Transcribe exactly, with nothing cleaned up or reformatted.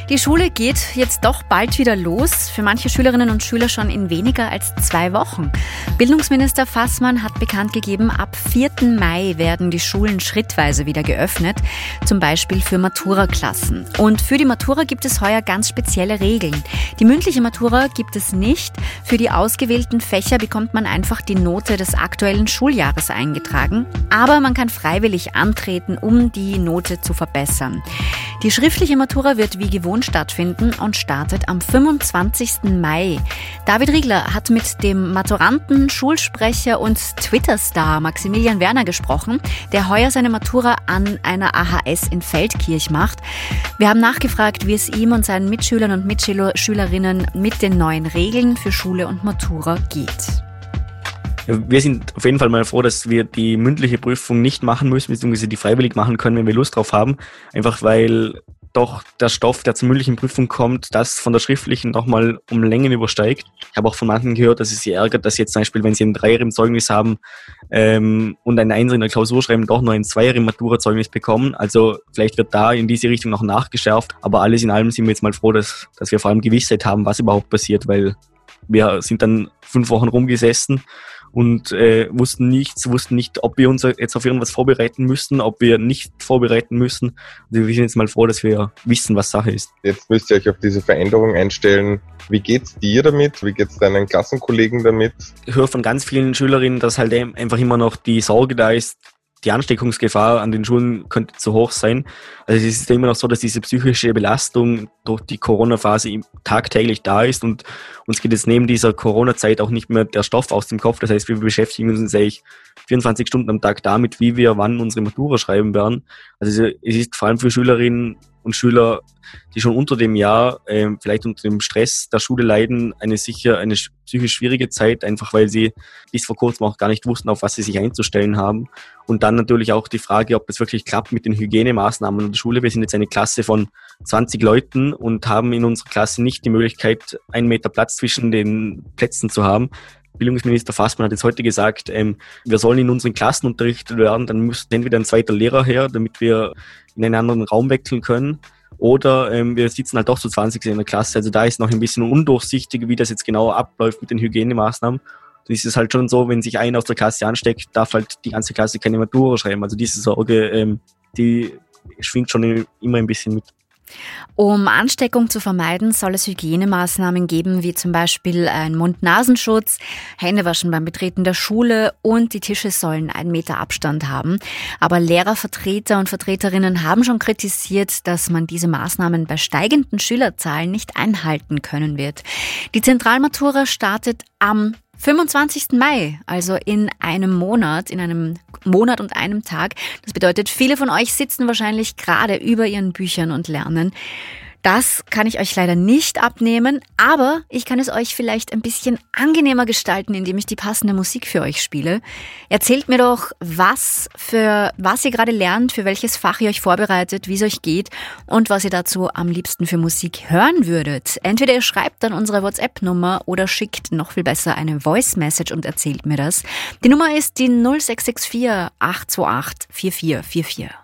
Die Schule geht jetzt doch bald wieder los, für manche Schülerinnen und Schüler schon in weniger als zwei Wochen. Bildungsminister Fassmann hat bekannt gegeben, ab vierten Mai werden die Schulen schrittweise wieder geöffnet, zum Beispiel für Matura-Klassen. Und für die Matura gibt es heuer ganz spezielle Regeln. Die mündliche Matura gibt es nicht. Für die ausgewählten Fächer bekommt man einfach die Note des aktuellen Schuljahres eingetragen. Aber man kann freiwillig antreten, um die Note zu verbessern. Die schriftliche Matura wird wie gewohnt stattfinden und startet am fünfundzwanzigsten Mai. David Riegler hat mit dem Maturanten, Schulsprecher und Twitter-Star Maximilian Werner gesprochen, der heuer seine Matura an einer A H S in Feldkirch macht. Wir haben nachgefragt, wie es ihm und seinen Mitschülern und Mitschülerinnen mit den neuen Regeln für Schule und Matura geht. Wir sind auf jeden Fall mal froh, dass wir die mündliche Prüfung nicht machen müssen, beziehungsweise die freiwillig machen können, wenn wir Lust drauf haben. Einfach weil doch der Stoff, der zur mündlichen Prüfung kommt, das von der schriftlichen nochmal um Längen übersteigt. Ich habe auch von manchen gehört, dass es sie ärgert, dass jetzt zum Beispiel, wenn sie einen Dreier im Zeugnis haben ähm, und einen Einser in der Klausur schreiben, doch nur ein Zweier im Matura-Zeugnis bekommen. Also vielleicht wird da in diese Richtung noch nachgeschärft. Aber alles in allem sind wir jetzt mal froh, dass, dass wir vor allem Gewissheit haben, was überhaupt passiert, weil wir sind dann fünf Wochen rumgesessen und äh, wussten nichts, wussten nicht, ob wir uns jetzt auf irgendwas vorbereiten müssen, ob wir nicht vorbereiten müssen. Also wir sind jetzt mal froh, dass wir wissen, was Sache ist. Jetzt müsst ihr euch auf diese Veränderung einstellen. Wie geht's dir damit? Wie geht's deinen Klassenkollegen damit? Ich höre von ganz vielen Schülerinnen, dass halt einfach immer noch die Sorge da ist, die Ansteckungsgefahr an den Schulen könnte zu hoch sein. Also es ist immer noch so, dass diese psychische Belastung durch die Corona-Phase tagtäglich da ist und uns geht jetzt neben dieser Corona-Zeit auch nicht mehr der Stoff aus dem Kopf. Das heißt, wir beschäftigen uns eigentlich vierundzwanzig Stunden am Tag damit, wie wir wann unsere Matura schreiben werden. Also es ist vor allem für Schülerinnen und Schüler, die schon unter dem Jahr äh, vielleicht unter dem Stress der Schule leiden, eine sicher eine psychisch schwierige Zeit, einfach weil sie bis vor kurzem auch gar nicht wussten, auf was sie sich einzustellen haben. Und dann natürlich auch die Frage, ob es wirklich klappt mit den Hygienemaßnahmen in der Schule. Wir sind jetzt eine Klasse von zwanzig Leuten und haben in unserer Klasse nicht die Möglichkeit, einen Meter Platz zwischen den Plätzen zu haben. Bildungsminister Fassmann hat jetzt heute gesagt, ähm, wir sollen in unseren Klassen unterrichtet werden, dann müsste entweder ein zweiter Lehrer her, damit wir in einen anderen Raum wechseln können, oder ähm, wir sitzen halt doch zu zwanzig in der Klasse. Also da ist noch ein bisschen undurchsichtig, wie das jetzt genau abläuft mit den Hygienemaßnahmen. Dann ist es halt schon so, wenn sich einer aus der Klasse ansteckt, darf halt die ganze Klasse keine Matura schreiben. Also diese Sorge, ähm, die schwingt schon immer ein bisschen mit. Um Ansteckung zu vermeiden, soll es Hygienemaßnahmen geben, wie zum Beispiel ein Mund-Nasenschutz, Händewaschen beim Betreten der Schule und die Tische sollen einen Meter Abstand haben. Aber Lehrervertreter und Vertreterinnen haben schon kritisiert, dass man diese Maßnahmen bei steigenden Schülerzahlen nicht einhalten können wird. Die Zentralmatura startet am fünfundzwanzigsten Mai, also in einem Monat, in einem Monat und einem Tag. Das bedeutet, viele von euch sitzen wahrscheinlich gerade über ihren Büchern und lernen. Das kann ich euch leider nicht abnehmen, aber ich kann es euch vielleicht ein bisschen angenehmer gestalten, indem ich die passende Musik für euch spiele. Erzählt mir doch, was für was ihr gerade lernt, für welches Fach ihr euch vorbereitet, wie es euch geht und was ihr dazu am liebsten für Musik hören würdet. Entweder ihr schreibt dann unsere WhatsApp-Nummer oder schickt noch viel besser eine Voice-Message und erzählt mir das. Die Nummer ist die null sechs sechs vier acht zwei acht vier vier vier vier.